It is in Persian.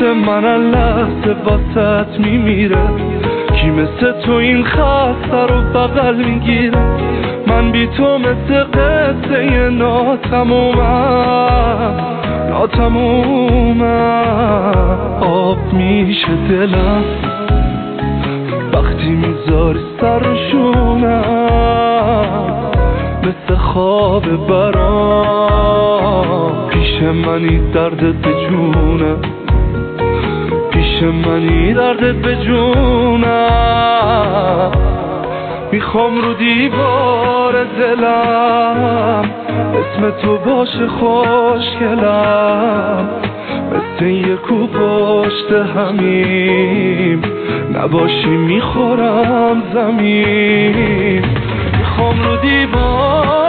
مثل من لحظه واسط میمیره؟ کی مثل تو این خسته رو بغل میگیره؟ من بی تو مثل قصه ناتمومم آب میشه دلم وقتی میذاری سرشونم، مثل خواب برام پیش منی دردت به جونم، پیش منی دردت به جونم. میخوام رو دیوار دلم اسم تو باشه خوشگلم، مثل یه کو پشت همیم نباشی میخورم زمین. میخوام رو دیوار